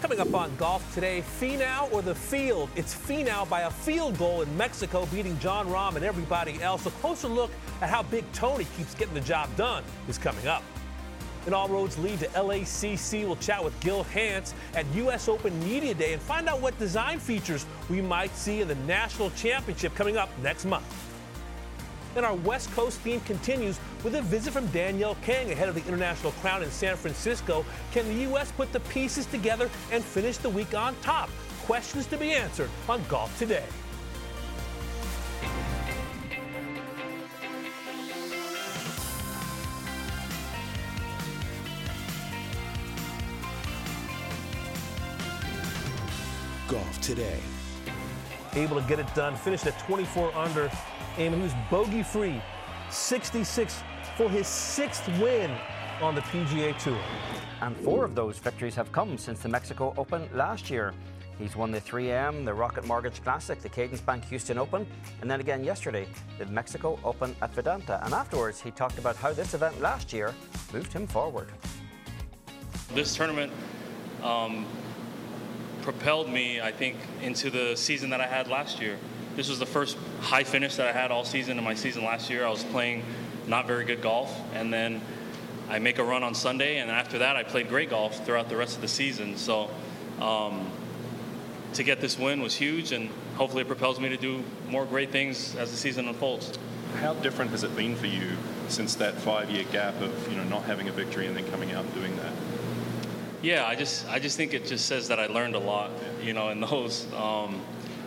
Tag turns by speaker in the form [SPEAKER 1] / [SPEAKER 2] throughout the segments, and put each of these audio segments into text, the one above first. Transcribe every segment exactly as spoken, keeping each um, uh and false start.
[SPEAKER 1] Coming up on Golf Today, Finau or the field? It's Finau by a field goal in Mexico, beating Jon Rahm and everybody else. A closer look at how Big Tony keeps getting the job done is coming up. And all roads lead to L A C C. We'll chat with Gil Hanse at U S Open Media Day and find out what design features we might see in the National Championship coming up next month. And our West Coast theme continues with a visit from Danielle Kang ahead of the International Crown in San Francisco. Can the U S put the pieces together and finish the week on top? Questions to be answered on Golf Today.
[SPEAKER 2] Golf Today.
[SPEAKER 1] Able to get it done, finished at twenty-four under. And he was bogey-free, sixty-six for his sixth win on the P G A Tour.
[SPEAKER 3] And four of those victories have come since the Mexico Open last year. He's won the three M, the Rocket Mortgage Classic, the Cadence Bank Houston Open, and then again yesterday, the Mexico Open at Vedanta. And afterwards, he talked about how this event last year moved him forward.
[SPEAKER 4] This tournament um, propelled me, I think, into the season that I had last year. This was the first high finish that I had all season in my season last year. I was playing not very good golf, and then I make a run on Sunday, and after that I played great golf throughout the rest of the season. So um, to get this win was huge, and hopefully it propels me to do more great things as the season unfolds.
[SPEAKER 5] How different has it been for you since that five-year gap of, you know, not having a victory and then coming out and doing that?
[SPEAKER 4] Yeah, I just I just think it just says that I learned a lot, you know, in those. Um,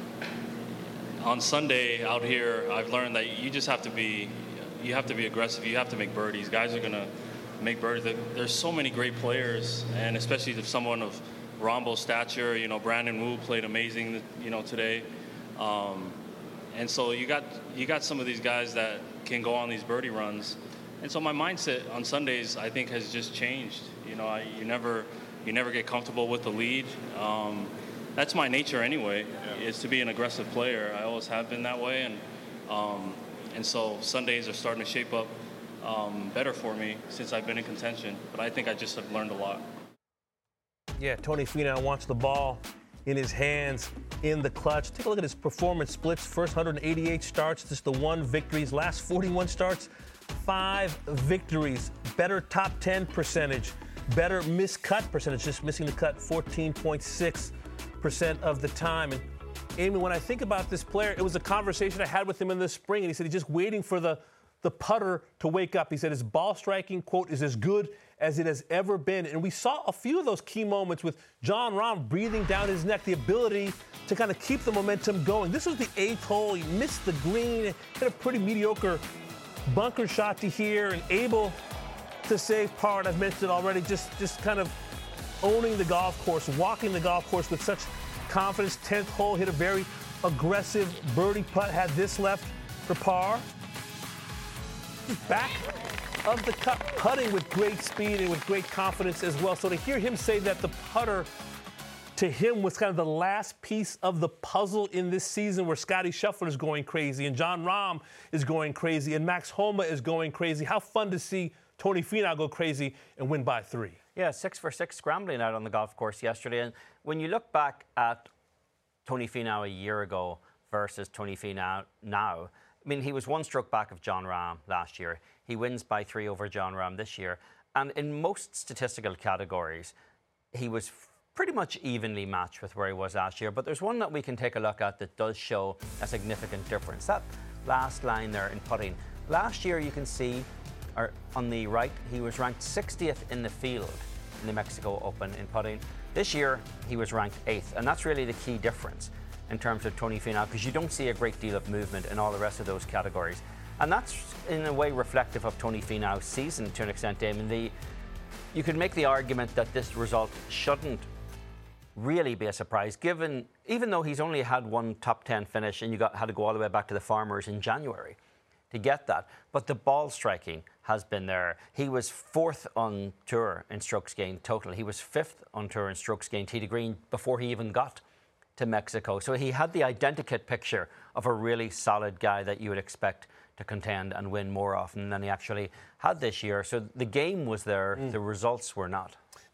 [SPEAKER 4] On Sunday out here, I've learned that you just have to be, you have to be aggressive. You have to make birdies. Guys are gonna make birdies. There's so many great players, and especially if someone of Rahmbo's stature, you know, Brandon Wu played amazing, you know, today. Um, and so you got you got some of these guys that can go on these birdie runs. And so my mindset on Sundays, I think, has just changed. You know, I, you never you never get comfortable with the lead. Um, That's my nature anyway, yeah. Is to be an aggressive player. I always have been that way, and um, and so Sundays are starting to shape up um, better for me since I've been in contention. But I think I just have learned a lot.
[SPEAKER 1] Yeah, Tony Finau wants the ball in his hands in the clutch. Take a look at his performance splits. First one hundred eighty-eight starts, just the one victories. Last forty-one starts, five victories. Better top ten percentage. Better miscut percentage, just missing the cut fourteen point six percent of the time. And Amy, when I think about this player, it was a conversation I had with him in the spring, and he said he's just waiting for the, the putter to wake up. He said his ball striking, quote, is as good as it has ever been. And we saw a few of those key moments with Jon Rahm breathing down his neck, the ability to kind of keep the momentum going. This was the eighth hole. He missed the green, hit a pretty mediocre bunker shot to here, and able to save par. And I've mentioned it already, just, just kind of owning the golf course, walking the golf course with such confidence. tenth hole, hit a very aggressive birdie putt, had this left for par. Back of the cup, putting with great speed and with great confidence as well. So to hear him say that the putter to him was kind of the last piece of the puzzle in this season, where Scottie Scheffler is going crazy and Jon Rahm is going crazy and Max Homa is going crazy. How fun to see Tony Finau go crazy and win by three.
[SPEAKER 3] Yeah, six for six scrambling out on the golf course yesterday. And when you look back at Tony Finau a year ago versus Tony Finau now, I mean, he was one stroke back of Jon Rahm last year. He wins by three over Jon Rahm this year. And in most statistical categories, he was pretty much evenly matched with where he was last year. But there's one that we can take a look at that does show a significant difference. That last line there in putting. Last year, you can see or on the right, he was ranked sixtieth in the field in the Mexico Open in putting. This year, he was ranked eighth, and that's really the key difference in terms of Tony Finau, because you don't see a great deal of movement in all the rest of those categories. And that's, in a way, reflective of Tony Finau's season to an extent, Damon. The, you could make the argument that this result shouldn't really be a surprise, given, even though he's only had one top ten finish and you got had to go all the way back to the Farmers in January to get that. But the ball striking has been there. He was fourth on tour in strokes gained total. He was fifth on tour in strokes gained tee to green before he even got to Mexico. So he had the identikit picture of a really solid guy that you would expect to contend and win more often than he actually had this year. So the game was there, mm. the results were not.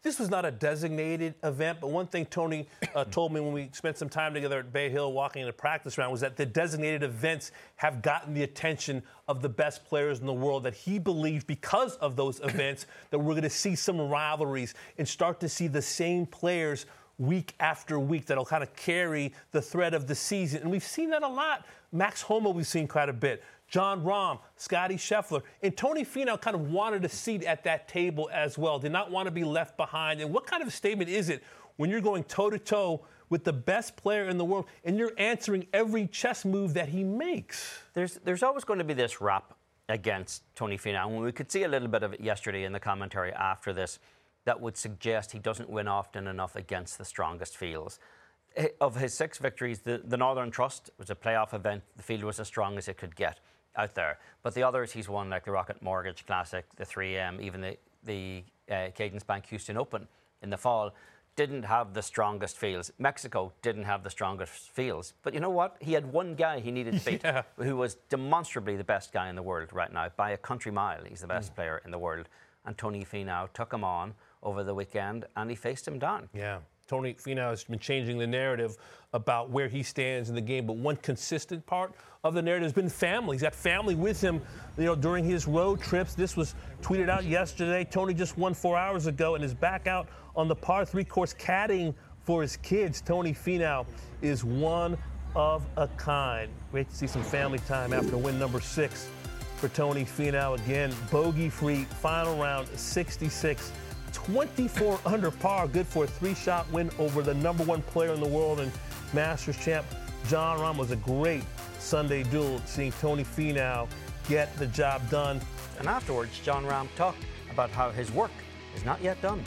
[SPEAKER 1] this was not a designated event, but one thing Tony uh, told me when we spent some time together at Bay Hill walking in the practice round was that the designated events have gotten the attention of the best players in the world, that he believes because of those events that we're going to see some rivalries and start to see the same players week after week that'll kind of carry the thread of the season. And we've seen that a lot. Max Homa we've seen quite a bit. John Rahm, Scotty Scheffler, and Tony Finau kind of wanted a seat at that table as well, did not want to be left behind. And what kind of a statement is it when you're going toe-to-toe with the best player in the world and you're answering every chess move that he makes?
[SPEAKER 3] There's, there's always going to be this rap against Tony Finau, and we could see a little bit of it yesterday in the commentary after this that would suggest he doesn't win often enough against the strongest fields. Of his six victories, the, the Northern Trust was a playoff event. The field was as strong as it could get out there. But the others he's won, like the Rocket Mortgage Classic, the three M, even the, the uh, Cadence Bank Houston Open in the fall, didn't have the strongest fields. Mexico didn't have the strongest fields. But you know what? He had one guy he needed to beat, yeah. who was demonstrably the best guy in the world right now. By a country mile, he's the best mm. player in the world. And Tony Finau took him on over the weekend, and he faced him down.
[SPEAKER 1] Yeah. Tony Finau has been changing the narrative about where he stands in the game, but one consistent part of the narrative has been family. He's got family with him, you know, during his road trips. This was tweeted out yesterday. Tony just won four hours ago and is back out on the par three course caddying for his kids. Tony Finau is one of a kind. Great to see some family time after win number six for Tony Finau. Again, bogey-free, final round, sixty-six. twenty-four under par, good for a three-shot win over the number one player in the world and Masters champ John Rahm. Was a great Sunday duel, seeing Tony Finau get the job done.
[SPEAKER 3] And afterwards, John Rahm talked about how his work is not yet done.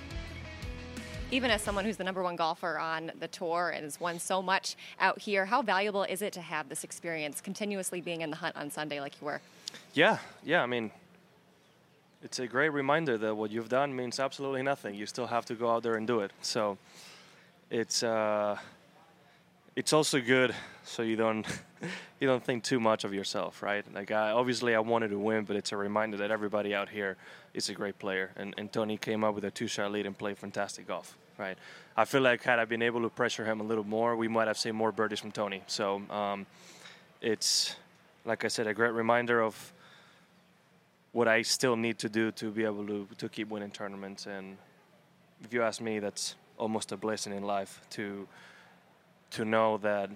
[SPEAKER 6] Even as someone who's the number one golfer on the tour and has won so much out here, how valuable is it to have this experience, continuously being in the hunt on Sunday like you were?
[SPEAKER 7] Yeah, yeah, I mean, it's a great reminder that what you've done means absolutely nothing. You still have to go out there and do it. So it's uh, it's also good so you don't you don't think too much of yourself, right? Like I, obviously I wanted to win, but it's a reminder that everybody out here is a great player. And, and Tony came up with a two-shot lead and played fantastic golf, right? I feel like had I been able to pressure him a little more, we might have seen more birdies from Tony. So um, it's, like I said, a great reminder of what I still need to do to be able to, to keep winning tournaments. And if you ask me, that's almost a blessing in life to to know that,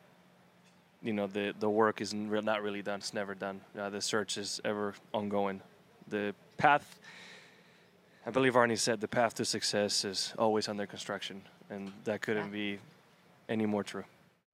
[SPEAKER 7] you know, the, the work is not really done. It's never done. Uh, the search is ever ongoing. The path, I believe Arnie said, the path to success is always under construction, and that couldn't be any more true.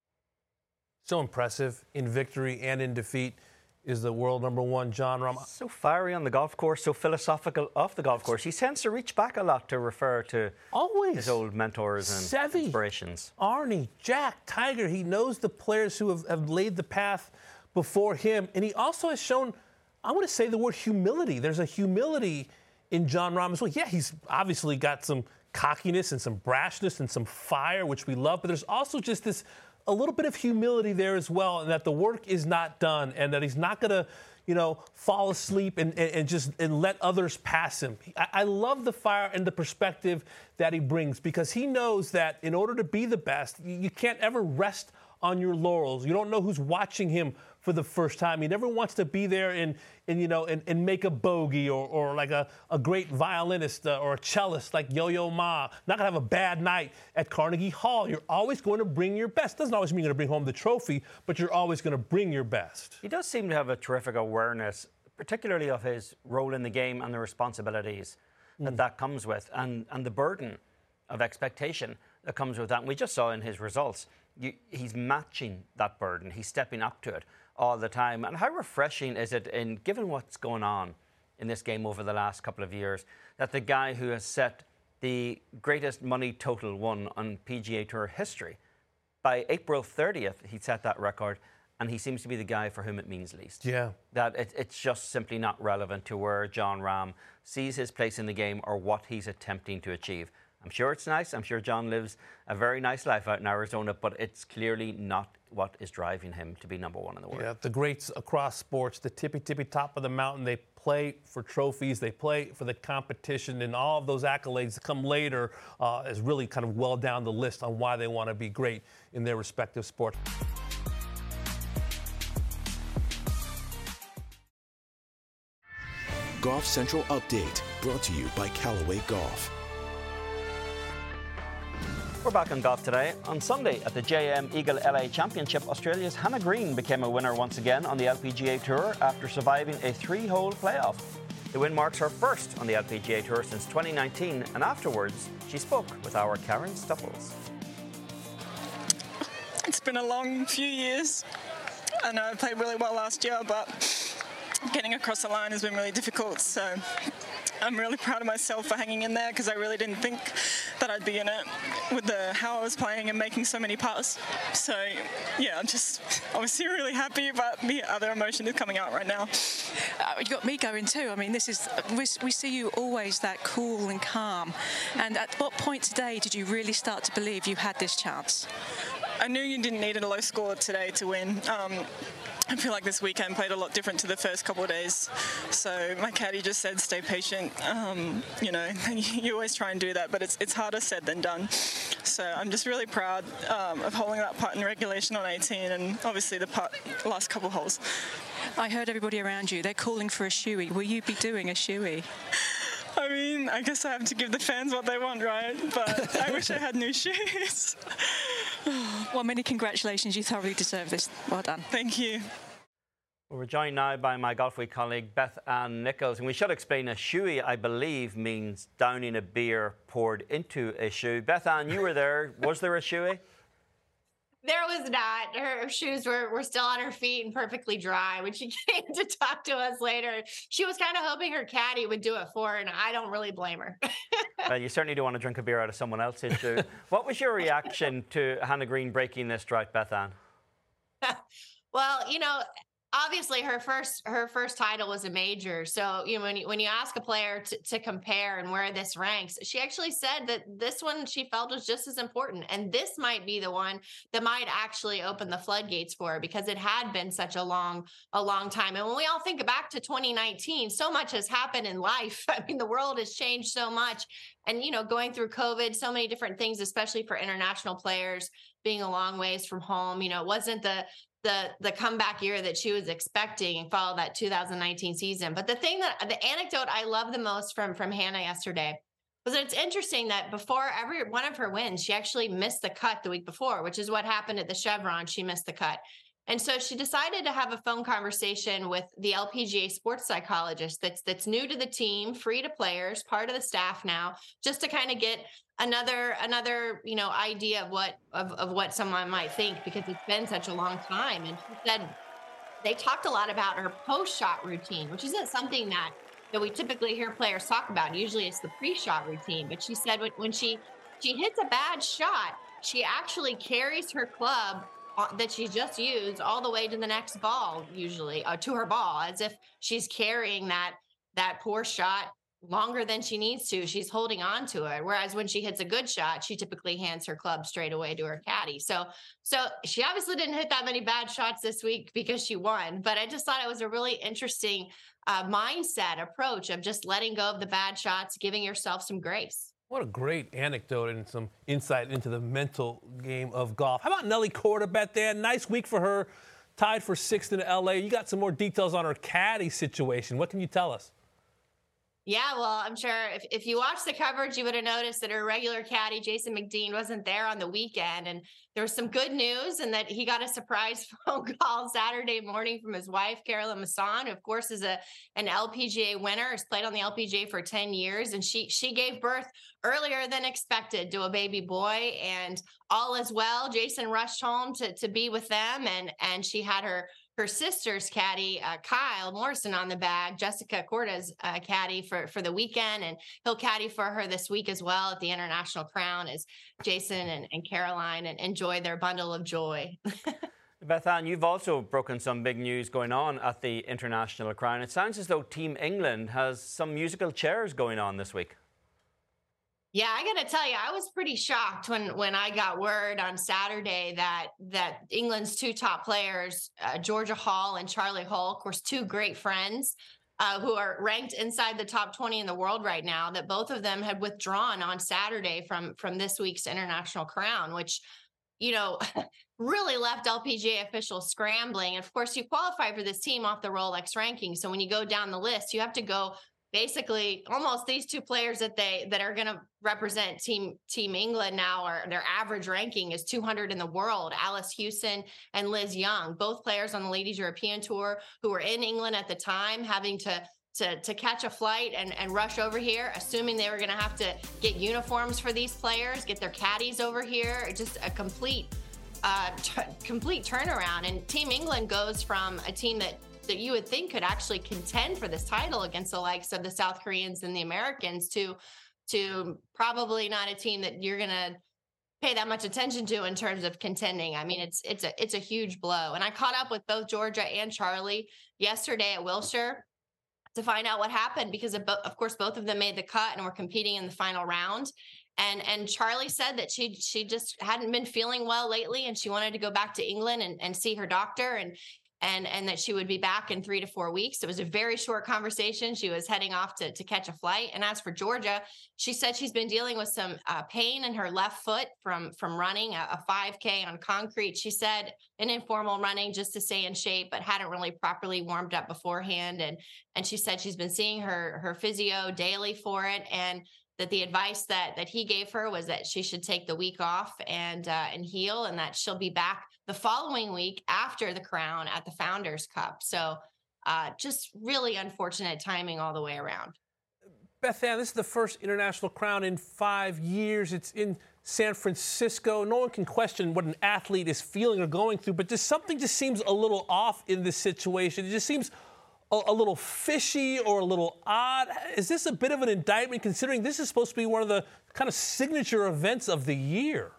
[SPEAKER 1] So impressive in victory and in defeat is the world number one, John Rahm.
[SPEAKER 3] So fiery on the golf course, so philosophical off the golf course. He tends to reach back a lot to refer to
[SPEAKER 1] Always.
[SPEAKER 3] his old mentors and
[SPEAKER 1] Seve,
[SPEAKER 3] inspirations.
[SPEAKER 1] Arnie, Jack, Tiger. He knows the players who have, have laid the path before him. And he also has shown, I want to say the word humility. There's a humility in John Rahm as well. Yeah, he's obviously got some cockiness and some brashness and some fire, which we love. But there's also just this a little bit of humility there as well, and that the work is not done, and that he's not going to, you know, fall asleep and, and, and just and let others pass him. I, I love the fire and the perspective that he brings, because he knows that in order to be the best, you, you can't ever rest on your laurels. You don't know who's watching him for the first time. He never wants to be there and, and you know, and, and make a bogey, or, or like a, a great violinist uh, or a cellist like Yo-Yo Ma. Not going to have a bad night at Carnegie Hall. You're always going to bring your best. Doesn't always mean you're going to bring home the trophy, but you're always going to bring your best.
[SPEAKER 3] He does seem to have a terrific awareness, particularly of his role in the game and the responsibilities mm. that that comes with, and, and the burden of expectation that comes with that. And we just saw in his results, you, he's matching that burden. He's stepping up to it all the time. And how refreshing is it, in given what's going on in this game over the last couple of years, that the guy who has set the greatest money total won on P G A Tour history, by April thirtieth, he set that record, and he seems to be the guy for whom it means least.
[SPEAKER 1] Yeah.
[SPEAKER 3] That it, it's just simply not relevant to where John Rahm sees his place in the game or what he's attempting to achieve. I'm sure it's nice. I'm sure John lives a very nice life out in Arizona, but it's clearly not what is driving him to be number one in the world.
[SPEAKER 1] Yeah, the greats across sports, the tippy, tippy top of the mountain, they play for trophies, they play for the competition, and all of those accolades that come later uh, is really kind of well down the list on why they want to be great in their respective sports.
[SPEAKER 2] Golf Central Update, brought to you by Callaway Golf.
[SPEAKER 3] We're back on Golf Today. On Sunday at the J M Eagle L A Championship, Australia's Hannah Green became a winner once again on the L P G A Tour after surviving a three-hole playoff. The win marks her first on the L P G A Tour since twenty nineteen, and afterwards she spoke with our Karen Stupples.
[SPEAKER 8] It's been a long few years. I know I played really well last year, but getting across the line has been really difficult, so I'm really proud of myself for hanging in there because I really didn't think that I'd be in it with the how I was playing and making so many putts. So yeah, I'm just obviously really happy, but the other emotion is coming out right now.
[SPEAKER 9] Uh, you got me going too. I mean, this is we, we see you always that cool and calm. And at what point today did you really start to believe you had this chance?
[SPEAKER 8] I knew you didn't need a low score today to win. Um, I feel like this weekend played a lot different to the first couple of days. So my caddy just said, stay patient. Um, you know, you always try and do that, but it's it's harder said than done. So I'm just really proud um, of holding that putt in regulation on eighteen and obviously the putt last couple holes.
[SPEAKER 9] I heard everybody around you, they're calling for a shoey. Will you be doing a shoey?
[SPEAKER 8] I mean, I guess I have to give the fans what they want, right? But I wish I had new shoes.
[SPEAKER 9] Well, many congratulations. You thoroughly deserve this. Well done.
[SPEAKER 8] Thank you.
[SPEAKER 3] Well, we're joined now by my Golf Week colleague, Beth Ann Nichols. And we should explain a shoey, I believe, means downing a beer poured into a shoe. Beth Ann, you were there. Was there a shoey?
[SPEAKER 10] There was not. Her shoes were, were still on her feet and perfectly dry when she came to talk to us later. She was kind of hoping her caddy would do it for her, and I don't really blame her.
[SPEAKER 3] Well, you certainly don't want to drink a beer out of someone else's shoe. What was your reaction to Hannah Green breaking this drought, Beth Ann?
[SPEAKER 10] Well, you know, obviously her first her first title was a major. So, you know, when you, when you ask a player to, to compare and where this ranks, she actually said that this one she felt was just as important. And this might be the one that might actually open the floodgates for her because it had been such a long, a long time. And when we all think back to twenty nineteen, so much has happened in life. I mean, the world has changed so much. And, you know, going through COVID, so many different things, especially for international players being a long ways from home. You know, it wasn't the the the comeback year that she was expecting and follow that two thousand nineteen season. But the thing that the anecdote I love the most from from Hannah yesterday was that it's interesting that before every one of her wins, she actually missed the cut the week before, which is what happened at the Chevron. She missed the cut. And so she decided to have a phone conversation with the L P G A sports psychologist that's that's new to the team, free to players, part of the staff now, just to kind of get another another you know idea of what of, of what someone might think because it's been such a long time. And she said they talked a lot about her post-shot routine, which isn't something that that we typically hear players talk about. Usually it's the pre-shot routine. But she said when, when she she hits a bad shot, she actually carries her club that she just used all the way to the next ball, usually uh, to her ball, as if she's carrying that that poor shot longer than she needs to. She's holding on to it. Whereas when she hits a good shot, she typically hands her club straight away to her caddy. So, so she obviously didn't hit that many bad shots this week because she won. But I just thought it was a really interesting uh, mindset approach of just letting go of the bad shots, giving yourself some grace.
[SPEAKER 1] What a great anecdote and some insight into the mental game of golf. How about Nelly Korda, Beth Ann? Nice week for her, tied for sixth in L A. You got some more details on her caddy situation. What can you tell us?
[SPEAKER 10] Yeah, well, I'm sure if, if you watched the coverage, you would have noticed that her regular caddy, Jason McDean, wasn't there on the weekend. And there was some good news in that he got a surprise phone call Saturday morning from his wife, Carolyn Masson, who, of course, is a an L P G A winner, has played on the L P G A for ten years. And she she gave birth earlier than expected to a baby boy. And all is well. Jason rushed home to, to be with them. And, and she had her her sister's caddy, uh, Kyle Morrison, on the bag, Jessica Korda's uh, caddy for, for the weekend. And he'll caddy for her this week as well at the International Crown as Jason and, and Caroline and enjoy their bundle of joy.
[SPEAKER 3] Beth Ann, you've also broken some big news going on at the International Crown. It sounds as though Team England has some musical chairs going on this week.
[SPEAKER 10] Yeah, I got to tell you, I was pretty shocked when when I got word on Saturday that that England's two top players, uh, Georgia Hall and Charlie Hull, of course, two great friends uh, who are ranked inside the top twenty in the world right now, that both of them had withdrawn on Saturday from from this week's International Crown, which, you know, really left L P G A officials scrambling. And of course, you qualify for this team off the Rolex ranking. So when you go down the list, you have to go basically almost these two players that they that are going to represent team team England now, or their average ranking is two hundred in the world. Alice Hewson and Liz Young, both players on the Ladies European Tour who were in England at the time, having to to to catch a flight and, and rush over here, assuming they were going to have to get uniforms for these players, get their caddies over here. Just a complete uh, t- complete turnaround. And Team England goes from a team that that you would think could actually contend for this title against the likes of the South Koreans and the Americans to to probably not a team that you're going to pay that much attention to in terms of contending. I mean, it's it's a it's a huge blow. And I caught up with both Georgia and Charlie yesterday at Wilshire to find out what happened, because of, of course both of them made the cut and were competing in the final round. And and Charlie said that she she just hadn't been feeling well lately, and she wanted to go back to England and, and see her doctor, and and and that she would be back in three to four weeks. It was a very short conversation. She was heading off to, to catch a flight. And as for Georgia, she said she's been dealing with some uh, pain in her left foot from, from running a, a five K on concrete. She said an informal running just to stay in shape, but hadn't really properly warmed up beforehand. And, and she said she's been seeing her, her physio daily for it. And that the advice that that he gave her was that she should take the week off and uh, and heal, and that she'll be back the following week after the Crown at the Founders Cup. So uh, just really unfortunate timing all the way around.
[SPEAKER 1] Beth Ann, this is the first International Crown in five years. It's in San Francisco. No one can question what an athlete is feeling or going through, but just something just seems a little off in this situation. It just seems a, a little fishy or a little odd. Is this a bit of an indictment, considering this is supposed to be one of the kind of signature events of the year?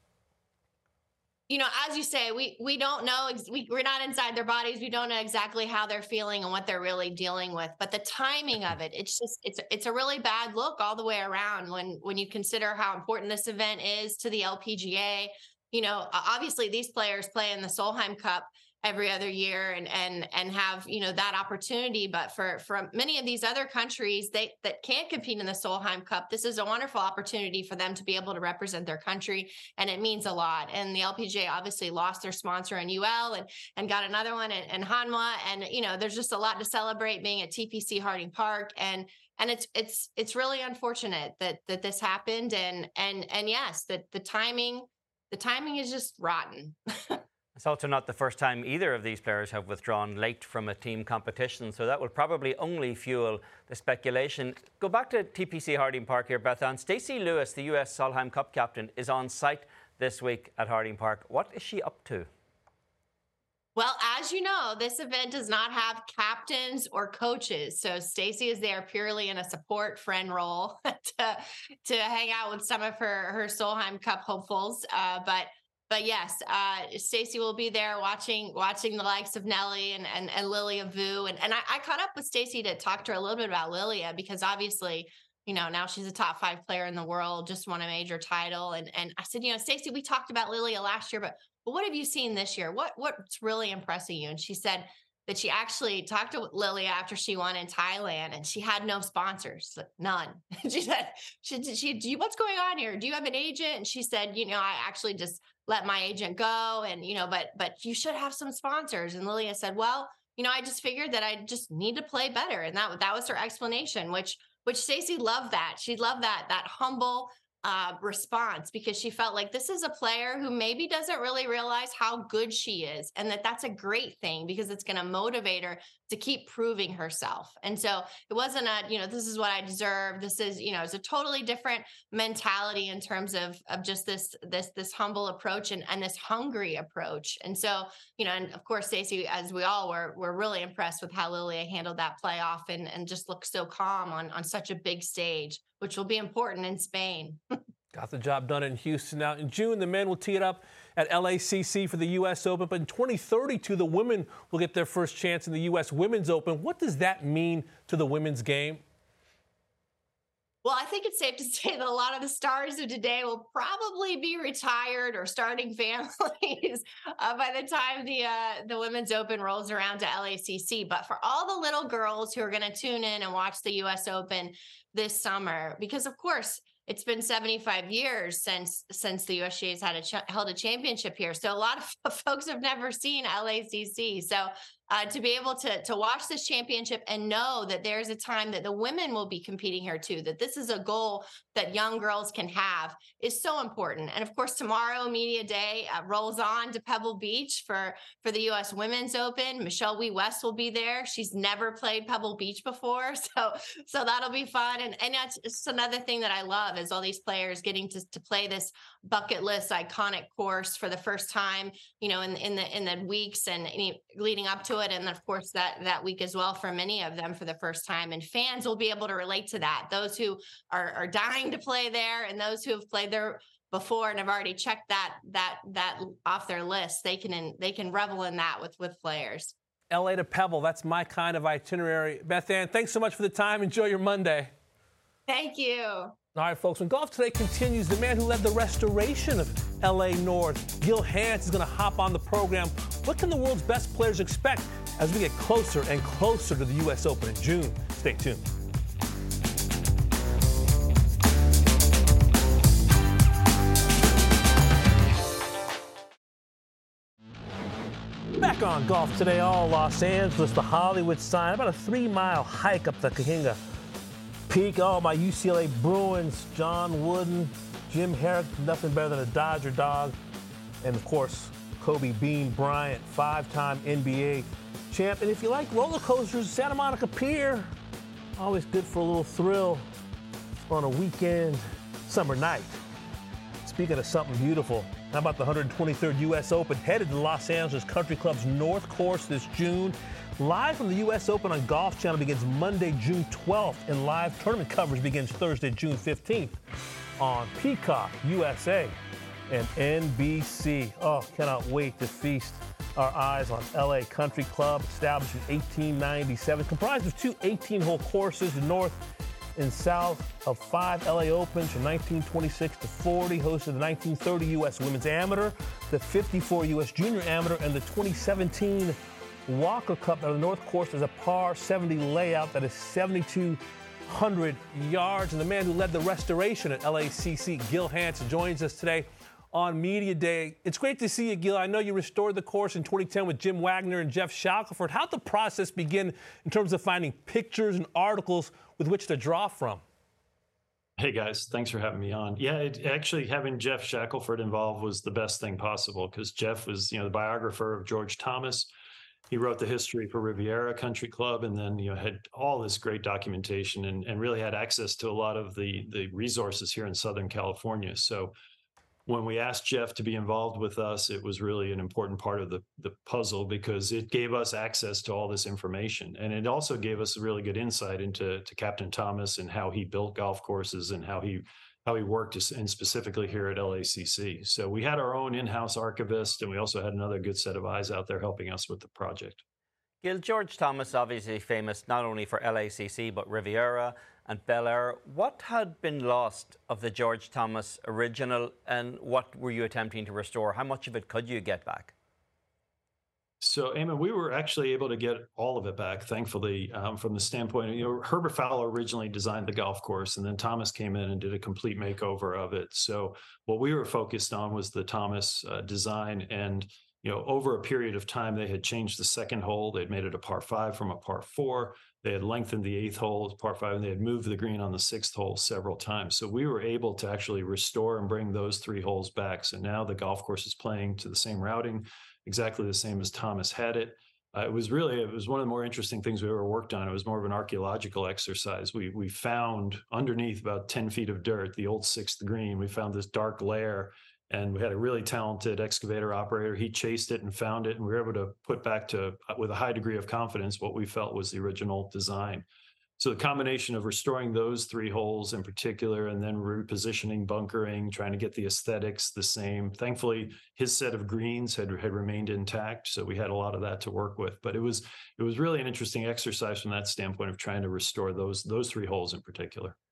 [SPEAKER 10] You know, as you say, we we don't know. We, we're not inside their bodies. We don't know exactly how they're feeling and what they're really dealing with. But the timing of it, it's just it's it's a really bad look all the way around when when you consider how important this event is to the L P G A. You know, obviously these players play in the Solheim Cup every other year and and and have, you know, that opportunity. But for for many of these other countries they that can't compete in the Solheim Cup, this is a wonderful opportunity for them to be able to represent their country, and it means a lot. And the L P G A obviously lost their sponsor in U L and and got another one in, in Hanwha, and you know, there's just a lot to celebrate being at T P C Harding Park. And and it's it's it's really unfortunate that that this happened, and and and yes, that the timing the timing is just rotten.
[SPEAKER 3] It's also not the first time either of these players have withdrawn late from a team competition, so that will probably only fuel the speculation. Go back to T P C Harding Park here, Beth Ann. Stacey Lewis, the U S Solheim Cup captain, is on site this week at Harding Park. What is she up to?
[SPEAKER 10] Well, as you know, this event does not have captains or coaches. So Stacey is there purely in a support friend role to, to hang out with some of her, her Solheim Cup hopefuls. Uh, but But yes, uh, Stacey will be there watching watching the likes of Nelly and, and, and Lilia Vu. And, and I, I caught up with Stacey to talk to her a little bit about Lilia, because obviously, you know, now she's a top five player in the world, just won a major title. And and I said, you know, Stacey, we talked about Lilia last year, but, but what have you seen this year? What What's really impressing you? And she said that she actually talked to Lilia after she won in Thailand, and she had no sponsors, none. She said, she, she, do you, what's going on here? Do you have an agent? And she said, you know, I actually just let my agent go, and, you know, but, but you should have some sponsors. And Lilia said, well, you know, I just figured that I just need to play better. And that, that was her explanation, which, which Stacey loved that. She loved that, that humble uh, response, because she felt like this is a player who maybe doesn't really realize how good she is, and that that's a great thing, because it's going to motivate her to keep proving herself. And so it wasn't a, you know, this is what I deserve. This is, you know, it's a totally different mentality in terms of, of just this, this, this humble approach and, and this hungry approach. And so, you know, and of course, Stacey, as we all were, were really impressed with how Lilia handled that playoff and, and just looked so calm on, on such a big stage, which will be important in Spain.
[SPEAKER 1] Got the job done in Houston. Now, in June, the men will tee it up at L A C C for the U S Open, but in twenty thirty-two, the women will get their first chance in the U S Women's Open. What does that mean to the women's game?
[SPEAKER 10] Well, I think it's safe to say that a lot of the stars of today will probably be retired or starting families uh, by the time the uh, the Women's Open rolls around to L A C C. But for all the little girls who are going to tune in and watch the U S Open this summer, because of course it's been seventy-five years since since the U S G A has had a ch- held a championship here, so a lot of folks have never seen L A C C. So uh, to be able to to watch this championship and know that there's a time that the women will be competing here too, that this is a goal that young girls can have, is so important. And of course, tomorrow Media Day uh, rolls on to Pebble Beach for for the U S Women's Open. Michelle Wie West will be there. She's never played Pebble Beach before, so so that'll be fun. And and that's just another thing that I love is all these players getting to to play this bucket list iconic course for the first time, you know, in in the in the weeks and leading up to it, and of course that that week as well for many of them for the first time. And fans will be able to relate to that. Those who are, are dying to play there, and those who have played there before and have already checked that that that off their list, they can they can revel in that with with players.
[SPEAKER 1] L A to Pebble, that's my kind of itinerary. Beth Ann, thanks so much for the time. Enjoy your Monday.
[SPEAKER 10] Thank you.
[SPEAKER 1] All right, folks, when Golf Today continues, the man who led the restoration of L A North, Gil Hanse, is going to hop on the program. What can the world's best players expect as we get closer and closer to the U S Open in June? Stay tuned. Back on Golf Today, all Los Angeles, the Hollywood sign, about a three-mile hike up the Cahuenga Peak. Oh, my U C L A Bruins, John Wooden, Jim Herrick, nothing better than a Dodger dog. And, of course, Kobe Bean Bryant, five-time N B A champ. And if you like roller coasters, Santa Monica Pier, always good for a little thrill on a weekend summer night. Speaking of something beautiful, how about the one hundred twenty-third U S Open headed to Los Angeles Country Club's North Course this June? Live from the U S Open on Golf Channel begins Monday, June twelfth, and live tournament coverage begins Thursday, June fifteenth on Peacock, U S A, and N B C. Oh, cannot wait to feast our eyes on L A Country Club, established in eighteen ninety-seven, comprised of two eighteen-hole courses, the north and south of five L A Opens from nineteen twenty-six to forty, hosted the nineteen thirty U S Women's Amateur, the fifty-four U S Junior Amateur, and the twenty seventeen Walker Cup. Now, the North Course is a par seventy layout that is seventy-two hundred yards. And the man who led the restoration at L A C C, Gil Hanse, joins us today on Media Day. It's great to see you, Gil. I know you restored the course in twenty ten with Jim Wagner and Jeff Shackelford. How'd the process begin in terms of finding pictures and articles with which to draw from?
[SPEAKER 11] Hey, guys. Thanks for having me on. Yeah, it, actually having Jeff Shackelford involved was the best thing possible because Jeff was, you know, the biographer of George Thomas. He wrote the history for Riviera Country Club, and then, you know, had all this great documentation and, and really had access to a lot of the, the resources here in Southern California. So when we asked Jeff to be involved with us, it was really an important part of the, the puzzle because it gave us access to all this information. And it also gave us a really good insight into to Captain Thomas and how he built golf courses and how he how he worked, and specifically here at L A C C. So we had our own in-house archivist, and we also had another good set of eyes out there helping us with the project.
[SPEAKER 3] Gil, George Thomas, obviously famous not only for L A C C, but Riviera and Bel Air. What had been lost of the George Thomas original, and what were you attempting to restore? How much of it could you get back?
[SPEAKER 11] So, Eamon, we were actually able to get all of it back, thankfully, um, from the standpoint of, you know, Herbert Fowler originally designed the golf course, and then Thomas came in and did a complete makeover of it. So what we were focused on was the Thomas uh, design. And, you know, over a period of time, they had changed the second hole. They'd made it a par five from a par four. They had lengthened the eighth hole, par five, and they had moved the green on the sixth hole several times. So we were able to actually restore and bring those three holes back. So now the golf course is playing to the same routing, exactly the same as Thomas had it. Uh, it was really, it was one of the more interesting things we ever worked on. It was more of an archaeological exercise. We we found underneath about ten feet of dirt, the old sixth green, we found this dark layer, and we had a really talented excavator operator. He chased it and found it, and we were able to put back to, with a high degree of confidence, what we felt was the original design. So the combination of restoring those three holes in particular, and then repositioning, bunkering, trying to get the aesthetics the same. Thankfully, his set of greens had had remained intact, so we had a lot of that to work with. But it was it was really an interesting exercise from that standpoint of trying to restore those those three holes in particular.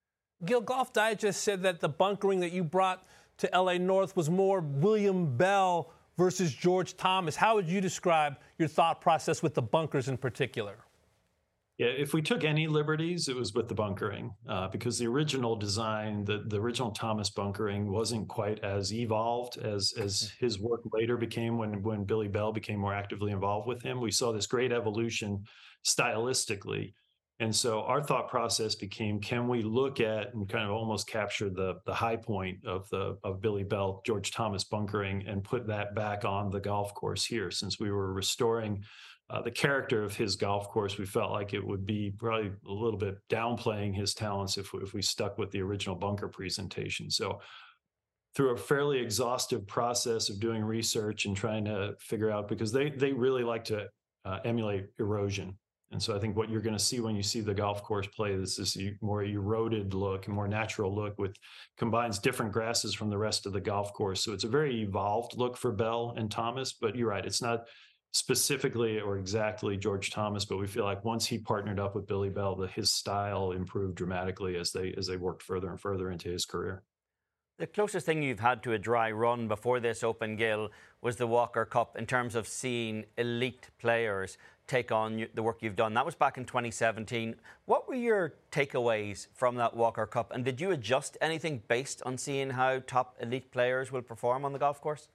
[SPEAKER 1] Gil, Golf Digest said that the bunkering that you brought to L A North was more William Bell versus George Thomas. How would you describe your thought process with the bunkers in particular?
[SPEAKER 11] Yeah, if we took any liberties, it was with the bunkering, uh, because the original design, the, the original Thomas bunkering wasn't quite as evolved as as his work later became when, when Billy Bell became more actively involved with him. We saw this great evolution stylistically. And so our thought process became, can we look at and kind of almost capture the the high point of the of Billy Bell, George Thomas bunkering and put that back on the golf course here? Since we were restoring Uh, the character of his golf course, we felt like it would be probably a little bit downplaying his talents if we, if we stuck with the original bunker presentation. So through a fairly exhaustive process of doing research and trying to figure out, because they they really like to uh, emulate erosion. And so I think what you're going to see when you see the golf course play is this more eroded look, a more natural look, with combines different grasses from the rest of the golf course. So it's a very evolved look for Bell and Thomas, but you're right, it's not specifically or exactly George Thomas, but we feel like once he partnered up with Billy Bell, that his style improved dramatically as they as they worked further and further into his career.
[SPEAKER 3] The closest thing you've had to a dry run before this Open, Gil, was the Walker Cup in terms of seeing elite players take on the work you've done. That was back in twenty seventeen. What were your takeaways from that Walker Cup? And did you adjust anything based on seeing how top elite players will perform on the golf course?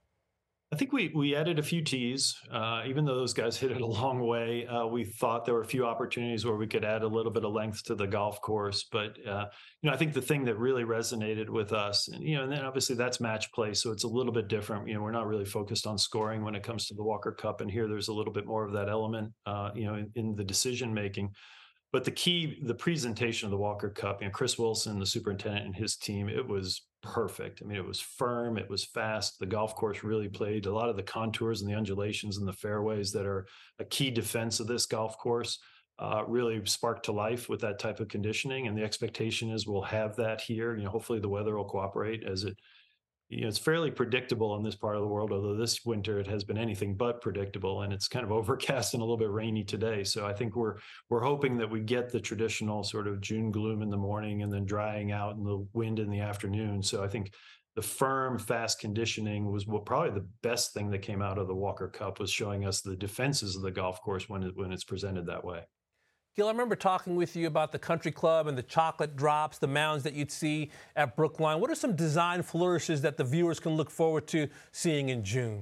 [SPEAKER 11] I think we we added a few tees, uh, even though those guys hit it a long way. Uh, we thought there were a few opportunities where we could add a little bit of length to the golf course. But, uh, you know, I think the thing that really resonated with us, and, you know, and then obviously that's match play. So it's a little bit different. You know, we're not really focused on scoring when it comes to the Walker Cup. And here there's a little bit more of that element, uh, you know, in, in the decision making. But the key, the presentation of the Walker Cup, you know, Chris Wilson, the superintendent, and his team, it was perfect. I mean, it was firm, it was fast. The golf course really played a lot of the contours and the undulations and the fairways that are a key defense of this golf course, uh, really sparked to life with that type of conditioning. And the expectation is we'll have that here. You know, hopefully the weather will cooperate as it, you know, it's fairly predictable in this part of the world, although this winter it has been anything but predictable, and it's kind of overcast and a little bit rainy today. So I think we're we're hoping that we get the traditional sort of June gloom in the morning and then drying out in the wind in the afternoon. So I think the firm, fast conditioning was what probably the best thing that came out of the Walker Cup, was showing us the defenses of the golf course when it, when it's presented that way.
[SPEAKER 1] Gil, I remember talking with you about the country club and the chocolate drops, the mounds that you'd see at Brookline. What are some design flourishes that the viewers can look forward to seeing in June?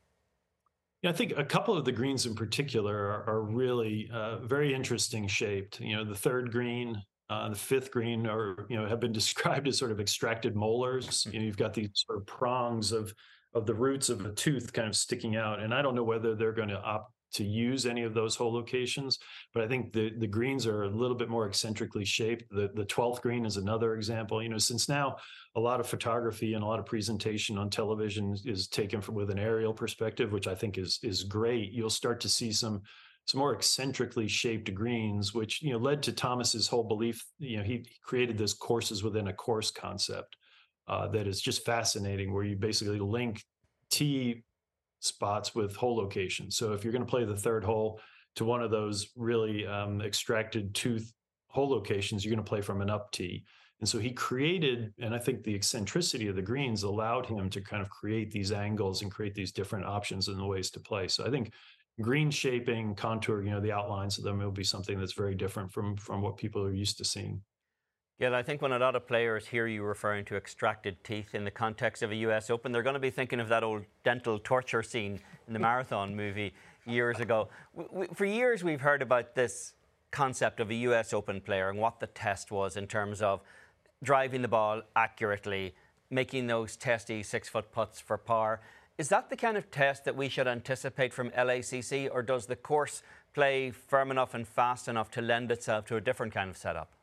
[SPEAKER 11] Yeah, I think a couple of the greens in particular are, are really uh, very interesting shaped. You know, the third green, uh, the fifth green are, you know, have been described as sort of extracted molars. You know, you've got these sort of prongs of of the roots of a tooth kind of sticking out. And I don't know whether they're going to opt to use any of those hole locations, but I think the the greens are a little bit more eccentrically shaped. The the twelfth green is another example. You know, since now a lot of photography and a lot of presentation on television is taken from with an aerial perspective, which I think is is great. You'll start to see some some more eccentrically shaped greens, which, you know, led to Thomas's whole belief. You know, he created this courses within a course concept uh, that is just fascinating, where you basically link tee spots with hole locations. So if you're going to play the third hole to one of those really um, extracted tooth hole locations, you're going to play from an up tee. And so he created, and I think the eccentricity of the greens allowed him to kind of create these angles and create these different options and the ways to play. So I think green shaping, contour, you know, the outlines of them will be something that's very different from from what people are used to seeing.
[SPEAKER 3] Yeah, I think when a lot of players hear you referring to extracted teeth in the context of a U S Open, they're going to be thinking of that old dental torture scene in the Marathon movie years ago. We, we, for years, we've heard about this concept of a U S Open player and what the test was in terms of driving the ball accurately, making those testy six-foot putts for par. Is that the kind of test that we should anticipate from L A C C, or does the course play firm enough and fast enough to lend itself to a different kind of setup?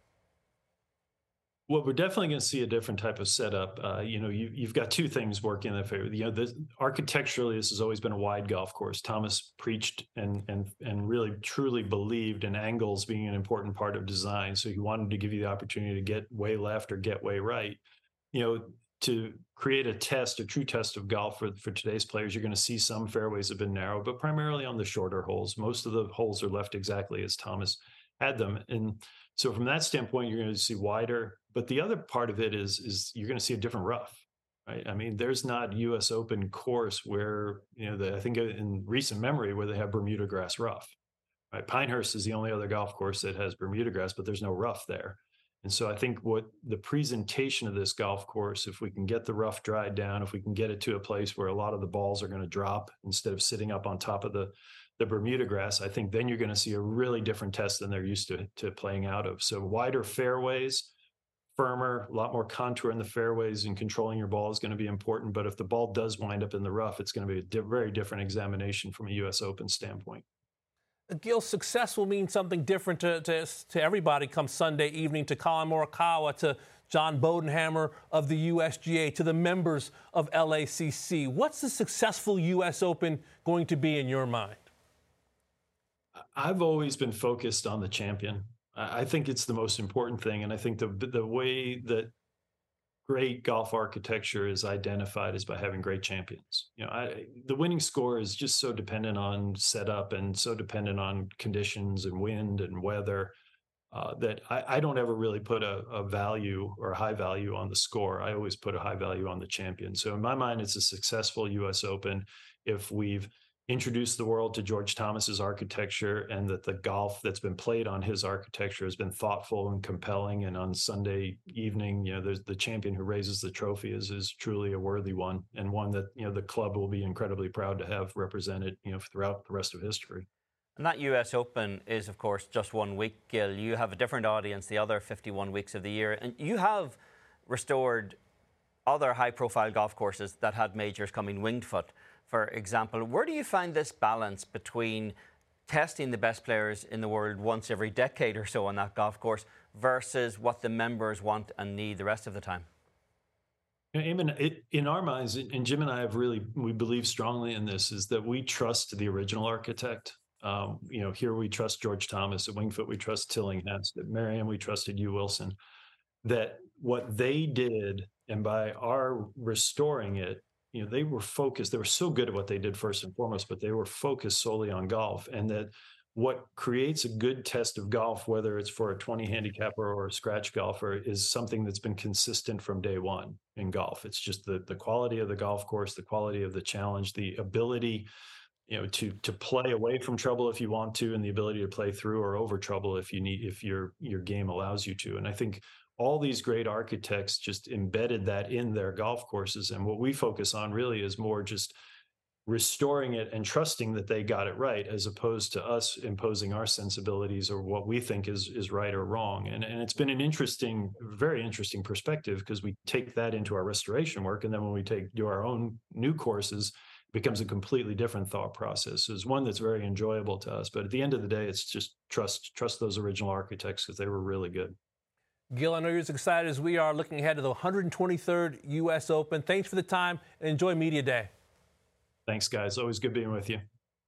[SPEAKER 11] Well, we're definitely going to see a different type of setup. Uh, you know, you, you've got two things working in that favor. You know, this, architecturally, this has always been a wide golf course. Thomas preached and and and really truly believed in angles being an important part of design. So he wanted to give you the opportunity to get way left or get way right. You know, to create a test, a true test of golf for, for today's players, you're going to see some fairways have been narrow, but primarily on the shorter holes. Most of the holes are left exactly as Thomas had them. And so from that standpoint, you're going to see wider but the other part of it is, is you're going to see a different rough, right? I mean, there's not U S Open course where, you know, the, I think in recent memory where they have Bermuda grass rough, right? Pinehurst is the only other golf course that has Bermuda grass, but there's no rough there. And so I think what the presentation of this golf course, if we can get the rough dried down, if we can get it to a place where a lot of the balls are going to drop instead of sitting up on top of the, the Bermuda grass, I think then you're going to see a really different test than they're used to, to playing out of. So wider fairways, firmer, a lot more contour in the fairways, and controlling your ball is going to be important. But if the ball does wind up in the rough, it's going to be a di- very different examination from a U S Open standpoint.
[SPEAKER 1] Gil, success will mean something different to, to, to everybody come Sunday evening, to Colin Morikawa, to John Bodenhammer of the U S G A, to the members of L A C C. What's the successful U S Open going to be in your mind?
[SPEAKER 11] I've always been focused on the champion. I think it's the most important thing. And I think the the way that great golf architecture is identified is by having great champions. You know, I, the winning score is just so dependent on setup and so dependent on conditions and wind and weather uh, that I, I don't ever really put a, a value or a high value on the score. I always put a high value on the champion. So in my mind, it's a successful U S Open if we've introduced the world to George Thomas's architecture, and that the golf that's been played on his architecture has been thoughtful and compelling. And on Sunday evening, you know, there's the champion who raises the trophy is, is truly a worthy one, and one that, you know, the club will be incredibly proud to have represented, you know, throughout the rest of history.
[SPEAKER 3] And that U S Open is, of course, just one week, Gil. You have a different audience the other fifty-one weeks of the year, and you have restored other high-profile golf courses that had majors coming. Winged Foot, for example. Where do you find this balance between testing the best players in the world once every decade or so on that golf course versus what the members want and need the rest of the time?
[SPEAKER 11] You know, Eamon, it, in our minds, and Jim and I have really, we believe strongly in this, is that we trust the original architect. Um, you know, here we trust George Thomas. At Winged Foot, we trust Tillinghast. At Merion, we trusted Hugh Wilson. That what they did, and by our restoring it, you know, they were focused. They were so good at what they did first and foremost, but they were focused solely on golf. And that what creates a good test of golf, whether it's for a twenty handicapper or a scratch golfer, is something that's been consistent from day one in golf. It's just the the quality of the golf course, the quality of the challenge, the ability, you know, to to play away from trouble if you want to, and the ability to play through or over trouble if you need, if your your game allows you to. And I think all these great architects just embedded that in their golf courses. And what we focus on really is more just restoring it and trusting that they got it right, as opposed to us imposing our sensibilities or what we think is is right or wrong. And, and it's been an interesting, very interesting perspective, because we take that into our restoration work. And then when we take do our own new courses, it becomes a completely different thought process. It's one that's very enjoyable to us. But at the end of the day, it's just trust, trust those original architects, because they were really good.
[SPEAKER 1] Gil, I know you're as excited as we are looking ahead to the one hundred twenty-third U S Open. Thanks for the time, and enjoy Media Day.
[SPEAKER 11] Thanks, guys. Always good being with you.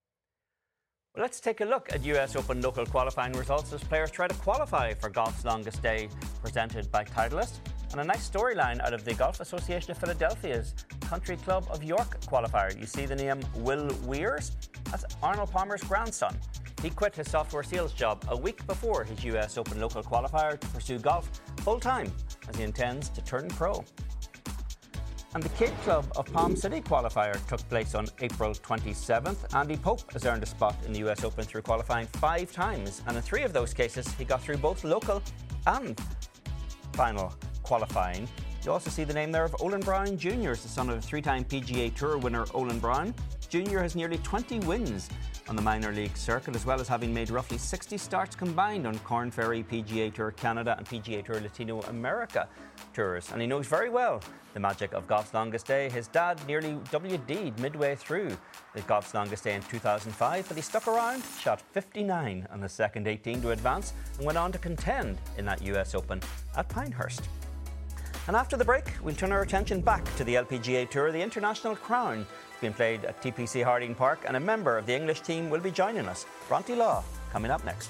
[SPEAKER 3] Well, let's take a look at U S Open local qualifying results as players try to qualify for golf's longest day, presented by Titleist. And a nice storyline out of the Golf Association of Philadelphia's Country Club of York qualifier. You see the name Will Weirs? That's Arnold Palmer's grandson. He quit his software sales job a week before his U S Open local qualifier to pursue golf full-time, as he intends to turn pro. And the Cape Club of Palm City qualifier took place on April twenty-seventh. Andy Pope has earned a spot in the U S Open through qualifying five times, and in three of those cases he got through both local and final qualifying. You also see the name there of Olin Browne Junior, the son of a three-time P G A Tour winner Olin Browne. Junior has nearly twenty wins on the minor league circuit, as well as having made roughly sixty starts combined on Corn Ferry P G A Tour Canada and P G A Tour Latino America tours. And he knows very well the magic of golf's longest day. His dad nearly W D'd midway through the golf's longest day in two thousand five, but he stuck around, shot fifty-nine on the second eighteen to advance, and went on to contend in that U S Open at Pinehurst. And after the break, we'll turn our attention back to the L P G A Tour. The International Crown is being played at T P C Harding Park, and a member of the English team will be joining us. Bronte Law, coming up next.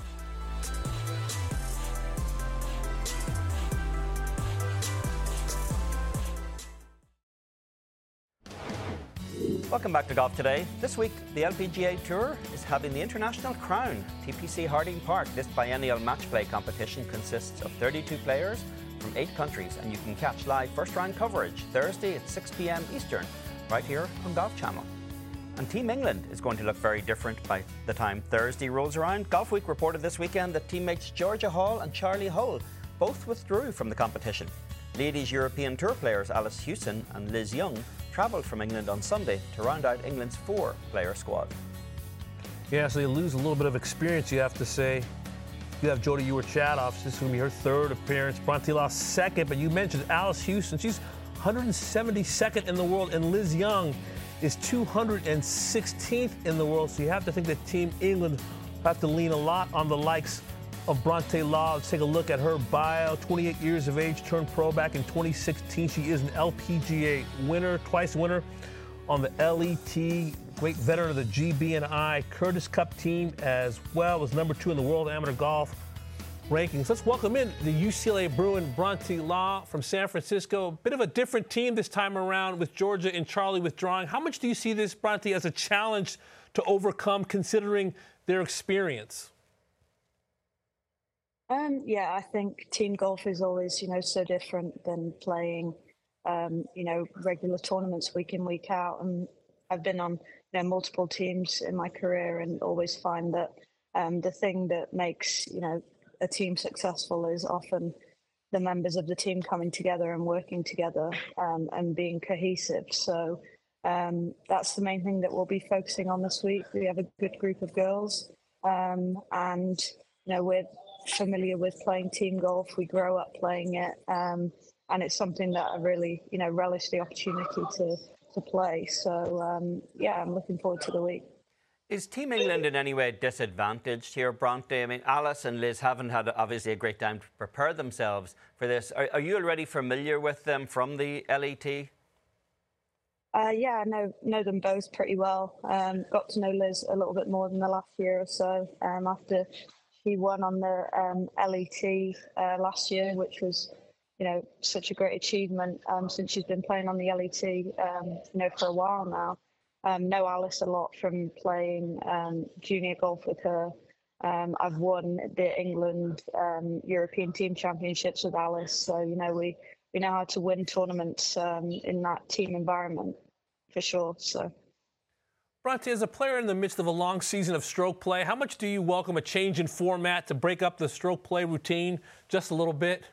[SPEAKER 3] Welcome back to Golf Today. This week, the L P G A Tour is having the International Crown. T P C Harding Park. This biennial match play competition consists of thirty-two players from eight countries, and you can catch live first-round coverage Thursday at six p m Eastern, right here on Golf Channel. And Team England is going to look very different by the time Thursday rolls around. Golf Week reported this weekend that teammates Georgia Hall and Charlie Hull both withdrew from the competition. Ladies European Tour players Alice Hewson and Liz Young travelled from England on Sunday to round out England's four-player squad.
[SPEAKER 1] Yeah, so you lose a little bit of experience, you have to say. You have Jodie Ewart-Chadoff. This is going to be her third appearance. Bronte lost second, but you mentioned Alice Hewson. She's one hundred seventy-second in the world, and Liz Young is two hundred sixteenth in the world. So you have to think that Team England have to lean a lot on the likes of Bronte Law. Let's take a look at her bio. twenty-eight years of age, turned pro back in twenty sixteen. She is an L P G A winner, twice winner on the L E T. Great veteran of the G B and I Curtis Cup team as well. Was number two in the world amateur golf rankings. Let's welcome in the U C L A Bruin Bronte Law from San Francisco. Bit of a different team this time around with Georgia and Charlie withdrawing. How much do you see this, Bronte, as a challenge to overcome considering their experience?
[SPEAKER 12] Um, yeah, I think team golf is always, you know, so different than playing, um, you know, regular tournaments week in, week out. And I've been on, you know, multiple teams in my career and always find that um, the thing that makes, you know, a team successful is often the members of the team coming together and working together um, and being cohesive. So um, that's the main thing that we'll be focusing on this week. We have a good group of girls um, and, you know, we're familiar with playing team golf. We grow up playing it um, and it's something that I really, you know, relish the opportunity to to play. So, um, yeah, I'm looking forward to the week.
[SPEAKER 3] Is Team England in any way disadvantaged here, Bronte? I mean, Alice and Liz haven't had, obviously, a great time to prepare themselves for this. Are, are you already familiar with them from the L E T?
[SPEAKER 12] Uh, yeah, I know, know them both pretty well. Um, got to know Liz a little bit more than the last year or so um, after she won on the um, L E T uh, last year, which was, you know, such a great achievement um, since she's been playing on the L E T, um, you know, for a while now. Um, know Alice a lot from playing um, junior golf with her. Um, I've won the England um, European Team Championships with Alice, so you know we we know how to win tournaments um, in that team environment for sure. So,
[SPEAKER 1] Bronte, as a player in the midst of a long season of stroke play, how much do you welcome a change in format to break up the stroke play routine just a little bit?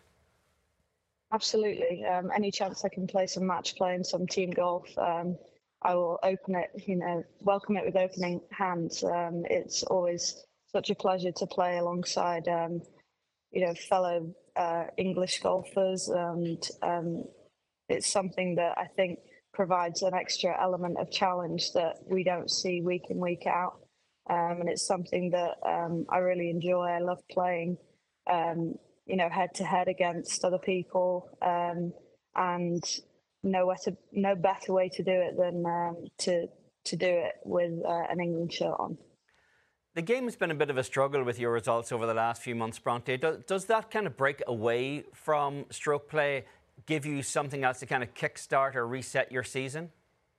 [SPEAKER 12] Absolutely. Um, any chance I can play some match play and some team golf, um, I will open it, you know, welcome it with opening hands. Um, it's always such a pleasure to play alongside, um, you know, fellow uh, English golfers. And um, it's something that I think provides an extra element of challenge that we don't see week in, week out. Um, and it's something that um, I really enjoy. I love playing. Um, you know, head to head against other people, um, and no better, no better way to do it than um, to to do it with uh, an England shirt on.
[SPEAKER 3] The game has been a bit of a struggle with your results over the last few months, Bronte. Does, does that kind of break away from stroke play give you something else to kind of kickstart or reset your season?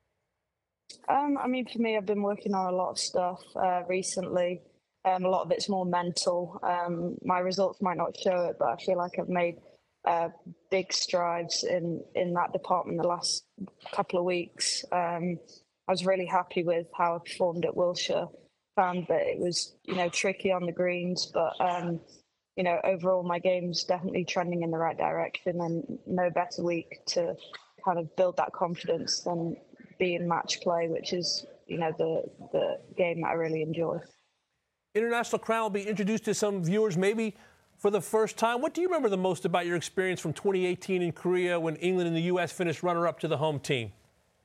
[SPEAKER 12] Um, I mean, for me, I've been working on a lot of stuff uh, recently. Um, a lot of it's more mental. Um, my results might not show it, but I feel like I've made uh, big strides in, in that department the last couple of weeks. Um, I was really happy with how I performed at Wilshire. Found that it was, you know, tricky on the greens, but, um, you know, overall my game's definitely trending in the right direction, and no better week to kind of build that confidence than be in match play, which is, you know, the, the game that I really enjoy.
[SPEAKER 1] International Crown will be introduced to some viewers maybe for the first time. What do you remember the most about your experience from twenty eighteen in Korea when England and the U S finished runner-up to the home team?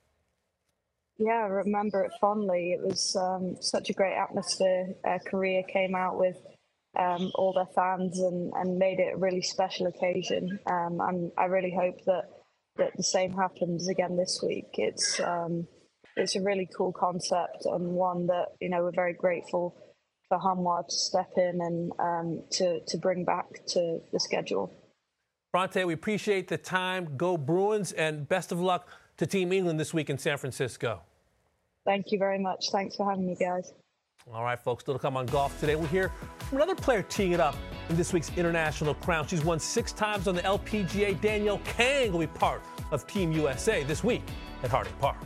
[SPEAKER 12] Yeah, I remember it fondly. It was um, such a great atmosphere. Uh, Korea came out with um, all their fans and, and made it a really special occasion. Um, and I really hope that, that the same happens again this week. It's um, it's a really cool concept, and one that, you know, we're very grateful for Hanwha to step in and um, to, to bring back to the schedule.
[SPEAKER 1] Bronte, we appreciate the time. Go Bruins, and best of luck to Team England this week in San Francisco.
[SPEAKER 12] Thank you very much. Thanks for having me, guys.
[SPEAKER 1] All right, folks, still to come on Golf Today. We'll hear from another player teeing it up in this week's International Crown. She's won six times on the L P G A. Danielle Kang will be part of Team U S A this week at Harding Park.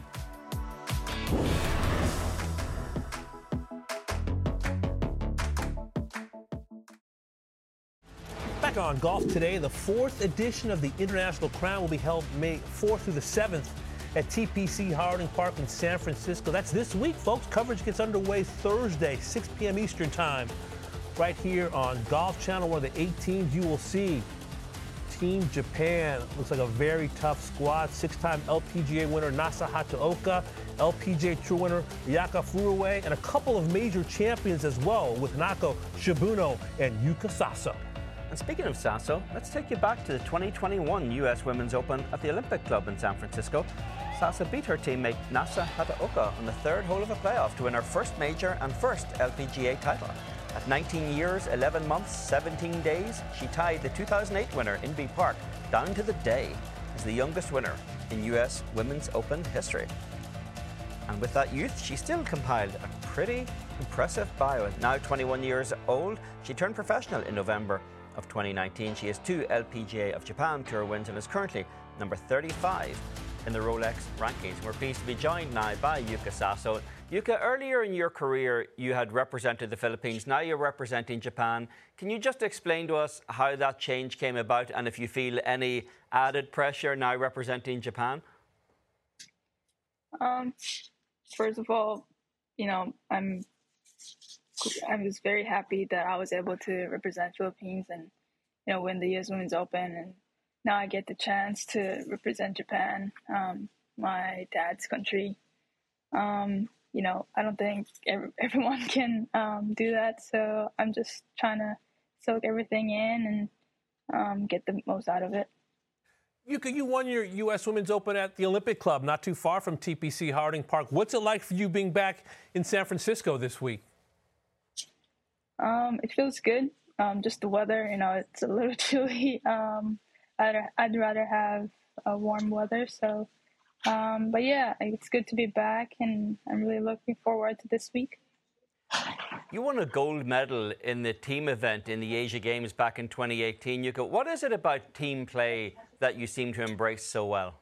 [SPEAKER 1] Back on Golf Today, the fourth edition of the International Crown will be held May fourth through the seventh at T P C Harding Park in San Francisco. That's this week, folks. Coverage gets underway Thursday, six p.m. Eastern Time, right here on Golf Channel. One of the eight teams you will see. Team Japan looks like a very tough squad. Six-time L P G A winner Nasa Hataoka, L P G A Tour winner Yaka Furuwe, and a couple of major champions as well with Nako Shibuno and Yuka Saso.
[SPEAKER 3] And speaking of Saso, let's take you back to the twenty twenty-one U S Women's Open at the Olympic Club in San Francisco. Saso beat her teammate Nasa Hataoka on the third hole of a playoff to win her first major and first L P G A title. At nineteen years, eleven months, seventeen days, she tied the two thousand eight winner Inbee Park down to the day as the youngest winner in U S Women's Open history. And with that youth, she still compiled a pretty impressive bio. Now twenty-one years old, she turned professional in November of twenty nineteen. She has two L P G A of Japan Tour wins and is currently number thirty-five in the Rolex rankings. We're pleased to be joined now by Yuka Saso. Yuka, earlier in your career, you had represented the Philippines. Now you're representing Japan. Can you just explain to us how that change came about and if you feel any added pressure now representing Japan?
[SPEAKER 13] Um, first of all, you know, I'm I was very happy that I was able to represent Philippines and, you know, win the U S Women's Open. And now I get the chance to represent Japan, um, my dad's country. Um, you know, I don't think every, everyone can um, do that. So I'm just trying to soak everything in and um, get the most out of it.
[SPEAKER 1] Yuka, you won your U S Women's Open at the Olympic Club, not too far from T P C Harding Park. What's it like for you being back in San Francisco this week?
[SPEAKER 13] Um, it feels good. Um, just the weather, you know, it's a little chilly. Um, I'd, I'd rather have a warm weather. So, um, but yeah, it's good to be back, and I'm really looking forward to this week.
[SPEAKER 3] You won a gold medal in the team event in the Asia Games back in twenty eighteen. Yuka, what is it about team play that you seem to embrace so well?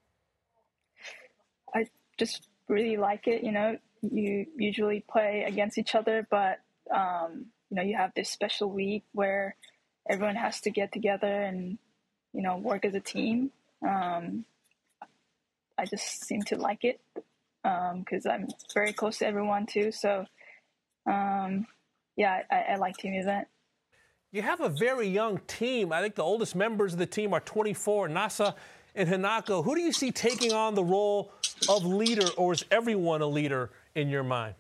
[SPEAKER 13] I just really like it. You know, you usually play against each other, but um, you know, you have this special week where everyone has to get together and, you know, work as a team. Um, I just seem to like it because um, I'm very close to everyone too. So, um, yeah, I, I like team event.
[SPEAKER 1] You have a very young team. I think the oldest members of the team are twenty-four, Nasa and Hanako. Who do you see taking on the role of leader, or is everyone a leader in your mind?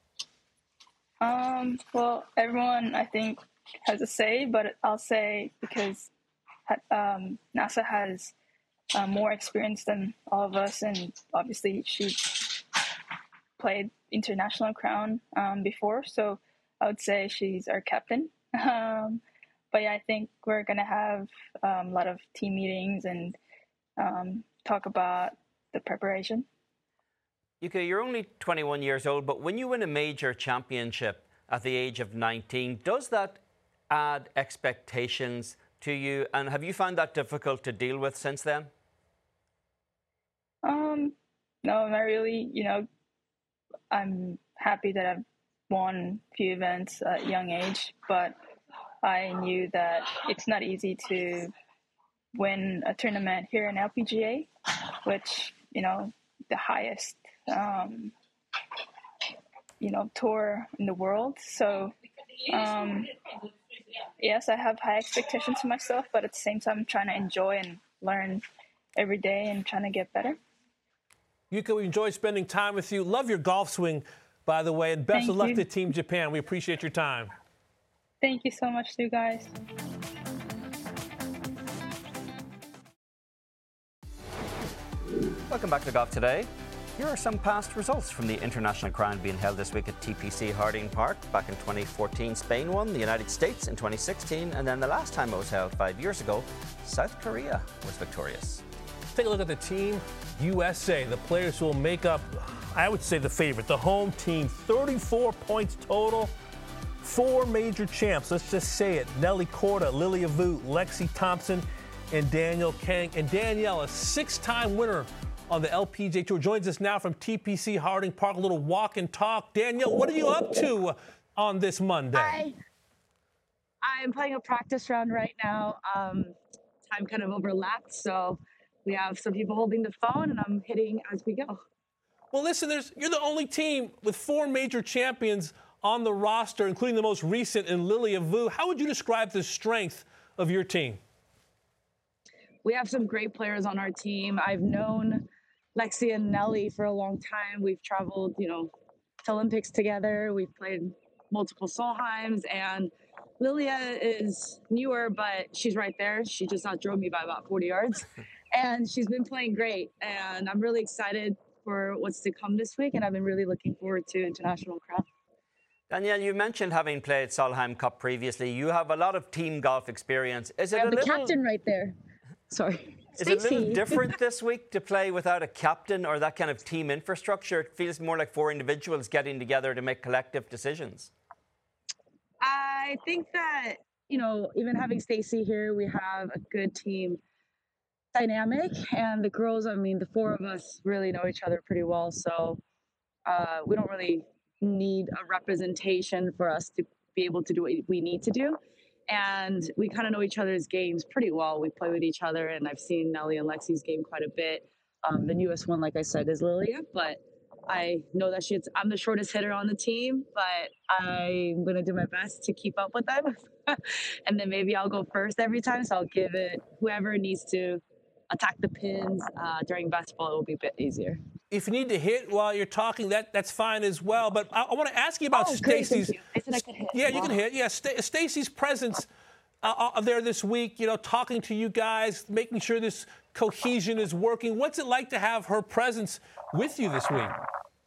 [SPEAKER 13] Um, well, everyone, I think, has a say, but I'll say because um, Nasa has uh, more experience than all of us, and obviously she played International Crown um, before, so I would say she's our captain. Um, but yeah, I think we're going to have um, a lot of team meetings and um, talk about the preparation.
[SPEAKER 3] Yuka, you're only twenty-one years old, but when you win a major championship at the age of nineteen, does that add expectations to you? And have you found that difficult to deal with since then?
[SPEAKER 13] Um, no, not really. You know, I'm happy that I've won a few events at a young age, but I knew that it's not easy to win a tournament here in L P G A, which, you know, the highest Um, you know, tour in the world. So, um, yes, I have high expectations to myself, but at the same time, I'm trying to enjoy and learn every day and trying to get better.
[SPEAKER 1] Yuka, we enjoy spending time with you. Love your golf swing, by the way, and best
[SPEAKER 13] Thank
[SPEAKER 1] of luck
[SPEAKER 13] you.
[SPEAKER 1] to Team Japan. We appreciate your time.
[SPEAKER 13] Thank you so much, you guys.
[SPEAKER 3] Welcome back to Golf Today. Here are some past results from the International Crown being held this week at T P C Harding Park. Back in twenty fourteen, Spain won, the United States in twenty sixteen, and then the last time it was held five years ago, South Korea was victorious.
[SPEAKER 1] Take a look at the Team U S A, the players who will make up, I would say, the favorite, the home team. thirty-four points total Four major champs, let's just say it. Nelly Korda, Lilia Vu, Lexi Thompson, and Danielle Kang. And Danielle, a six-time winner on the L P G A Tour, joins us now from T P C Harding Park, a little walk and talk. Danielle, what are you up to on this Monday?
[SPEAKER 14] Hi. I'm playing a practice round right now. Um, time kind of overlapped, so we have some people holding the phone, and I'm hitting as we go.
[SPEAKER 1] Well, listen, there's, you're the only team with four major champions on the roster, including the most recent in Lilia Vu. How would you describe the strength of your team?
[SPEAKER 14] We have some great players on our team. I've known Lexi and Nelly for a long time. We've traveled, you know, to Olympics together. We've played multiple Solheims, and Lilia is newer, but she's right there. She just outdrove me by about forty yards, and she's been playing great. And I'm really excited for what's to come this week, and I've been really looking forward to International Crown.
[SPEAKER 3] Danielle, you mentioned having played Solheim Cup previously. You have a lot of team golf experience. Is it
[SPEAKER 14] I have
[SPEAKER 3] a
[SPEAKER 14] the
[SPEAKER 3] little,
[SPEAKER 14] captain right there. Sorry.
[SPEAKER 3] Is it a little different this week to play without a captain or that kind of team infrastructure? It feels more like four individuals getting together to make collective decisions.
[SPEAKER 14] I think that, you know, even having Stacy here, we have a good team dynamic. And the girls, I mean, the four of us really know each other pretty well. So uh, we don't really need a representation for us to be able to do what we need to do. And we kind of know each other's games pretty well. We play with each other, and I've seen Nelly and Lexi's game quite a bit. Um, the newest one, like I said, is Lilia, but I know that she's, I'm the shortest hitter on the team, but I'm going to do my best to keep up with them. And then maybe I'll go first every time, so I'll give it whoever needs to attack the pins uh, during basketball. It will be a bit easier.
[SPEAKER 1] If you need to hit while you're talking, that that's fine as well. But I, I want to ask you about
[SPEAKER 14] oh,
[SPEAKER 1] Stacy's.
[SPEAKER 14] I said I could hit.
[SPEAKER 1] Yeah, you
[SPEAKER 14] wow.
[SPEAKER 1] can hit. Yeah, St- Stacy's presence uh, uh, there this week. You know, talking to you guys, making sure this cohesion is working. What's it like to have her presence with you this week?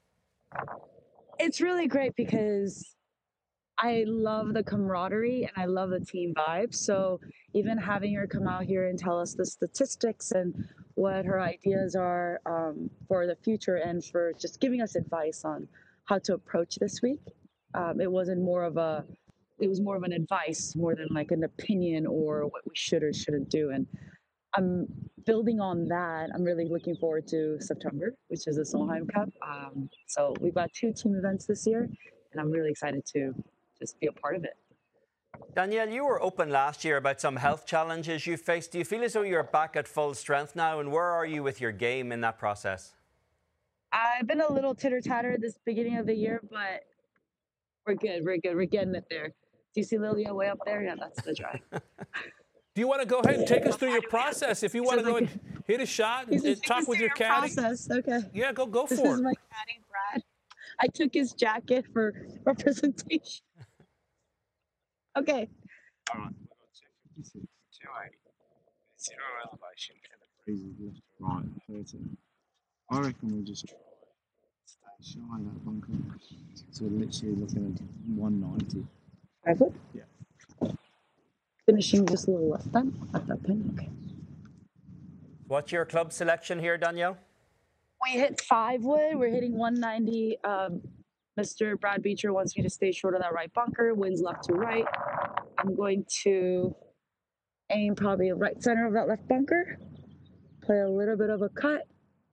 [SPEAKER 14] It's really great because I love the camaraderie and I love the team vibe. So even having her come out here and tell us the statistics and what her ideas are um, for the future and for just giving us advice on how to approach this week. Um, it wasn't more of a, it was more of an advice more than like an opinion or what we should or shouldn't do. And I'm building on that. I'm really looking forward to September, which is the Solheim Cup. Um, so we've got two team events this year, and I'm really excited to just be a part of it.
[SPEAKER 3] Danielle, you were open last year about some health challenges you faced. Do you feel as though you're back at full strength now, and where are you with your game in that process?
[SPEAKER 14] I've been a little titter-tatter this beginning of the year, but we're good, we're good, we're getting it there. Do you see Lilia way up there? Yeah, that's the drive.
[SPEAKER 1] Do you want to go ahead and take us through your process? If you want to go and hit a shot and, and talk with your caddy.
[SPEAKER 14] Process. Okay.
[SPEAKER 1] Yeah, go go for
[SPEAKER 14] this
[SPEAKER 1] it.
[SPEAKER 14] This is my caddy, Brad. I took his jacket for representation. Okay.
[SPEAKER 15] All right, we've got two fifty-six, two eighty, zero elevation, and the breeze is left to right, thirteen. I reckon we'll just try stay shy of that bunker. So we're literally looking at one ninety.
[SPEAKER 14] Five foot?
[SPEAKER 15] Yeah.
[SPEAKER 14] Finishing just a little left then, at that pin. Okay.
[SPEAKER 3] What's your club selection here, Danielle?
[SPEAKER 14] We hit five wood. We're hitting one ninety. Um, Mister Brad Beecher wants me to stay short of that right bunker. Winds left to right. I'm going to aim probably right center of that left bunker. Play a little bit of a cut.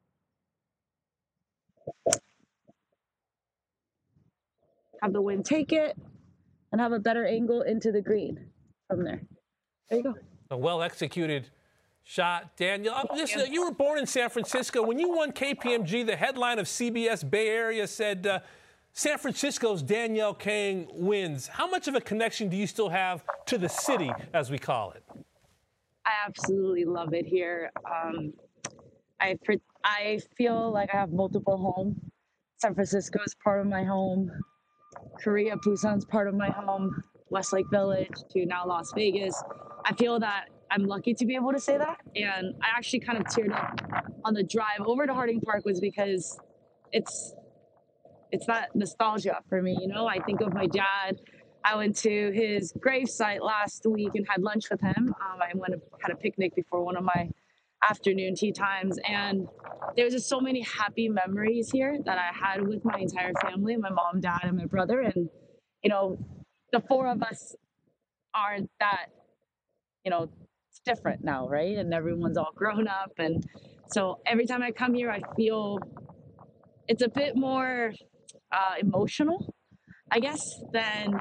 [SPEAKER 14] Have the wind take it and have a better angle into the green from there. There you go.
[SPEAKER 1] A well-executed shot. Danielle, listen, you were born in San Francisco. When you won K P M G, the headline of C B S Bay Area said, uh, San Francisco's Danielle Kang wins. How much of a connection do you still have to the city, as we call it?
[SPEAKER 14] I absolutely love it here. Um, I, I feel like I have multiple homes. San Francisco is part of my home. Korea, Busan's part of my home. Westlake Village to now Las Vegas. I feel that I'm lucky to be able to say that. And I actually kind of teared up on the drive over to Harding Park was because it's it's that nostalgia for me. You know, I think of my dad. I went to his gravesite last week and had lunch with him. Um, I went and had a picnic before one of my afternoon tea times. And there's just so many happy memories here that I had with my entire family, my mom, dad, and my brother. And, you know, the four of us aren't that, you know, it's different now, right? And everyone's all grown up. And so every time I come here, I feel it's a bit more uh, emotional, I guess, than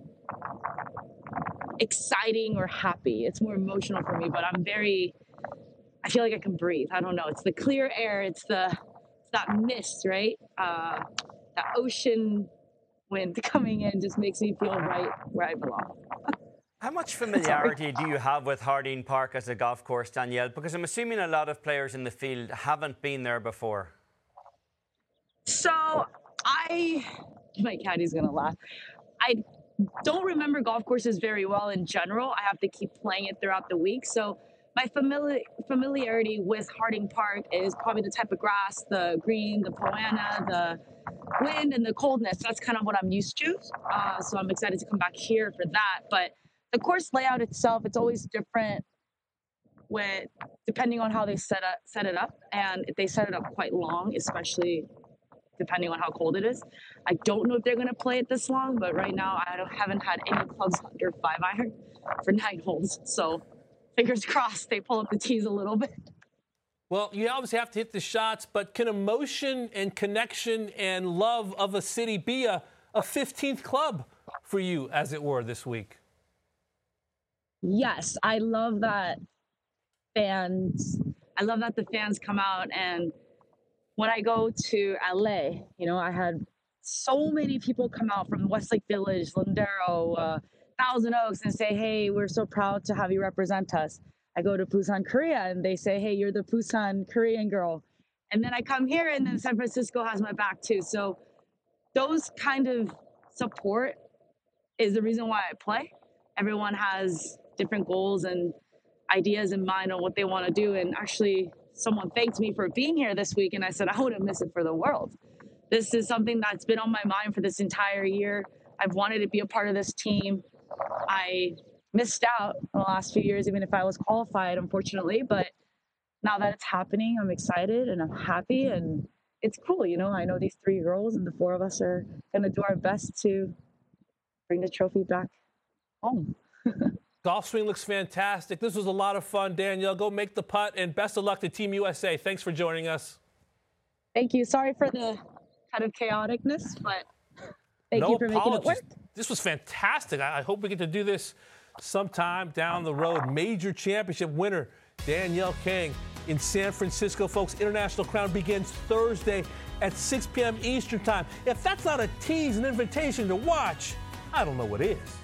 [SPEAKER 14] exciting or happy. It's more emotional for me, but I'm very, I feel like I can breathe. I don't know. It's the clear air. It's the, it's that mist, right? Uh, that ocean wind coming in just makes me feel right where I belong.
[SPEAKER 3] How much familiarity do you have with Harding Park as a golf course, Danielle? Because I'm assuming a lot of players in the field haven't been there before.
[SPEAKER 14] So I, my caddy's gonna laugh. I don't remember golf courses very well in general. I have to keep playing it throughout the week. So my famili- familiarity with Harding Park is probably the type of grass, the green, the poana, the wind, and the coldness. That's kind of what I'm used to. Uh, so I'm excited to come back here for that. But the course layout itself, it's always different with depending on how they set up set it up. And if they set it up quite long, especially depending on how cold it is. I don't know if they're going to play it this long, but right now I don't, haven't had any clubs under five iron for nine holes. So fingers crossed they pull up the tees a little bit.
[SPEAKER 1] Well, you obviously have to hit the shots, but can emotion and connection and love of a city be a, a fifteenth club for you, as it were, this week?
[SPEAKER 14] Yes, I love that fans, I love that the fans come out. And when I go to L A, you know, I had so many people come out from Westlake Village, Lindero, uh, Thousand Oaks and say, hey, we're so proud to have you represent us. I go to Busan, Korea, and they say, hey, you're the Busan Korean girl. And then I come here, and then San Francisco has my back too. So those kind of support is the reason why I play. Everyone has different goals and ideas in mind on what they want to do. And actually, someone thanked me for being here this week, and I said, I wouldn't miss it for the world. This is something that's been on my mind for this entire year. I've wanted to be a part of this team. I missed out in the last few years, even if I was qualified, unfortunately. But now that it's happening, I'm excited and I'm happy, and it's cool. You know, I know these three girls, and the four of us are going to do our best to bring the trophy back home.
[SPEAKER 1] Golf swing looks fantastic. This was a lot of fun, Danielle. Go make the putt, and best of luck to Team U S A. Thanks for joining us.
[SPEAKER 14] Thank you. Sorry for the kind of chaoticness, but thank
[SPEAKER 1] no
[SPEAKER 14] you for
[SPEAKER 1] apologies.
[SPEAKER 14] making it work.
[SPEAKER 1] This was fantastic. I, I hope we get to do this sometime down the road. Major championship winner Danielle Kang in San Francisco. Folks, International Crown begins Thursday at six p.m. Eastern Time. If that's not a tease, an invitation to watch, I don't know what is.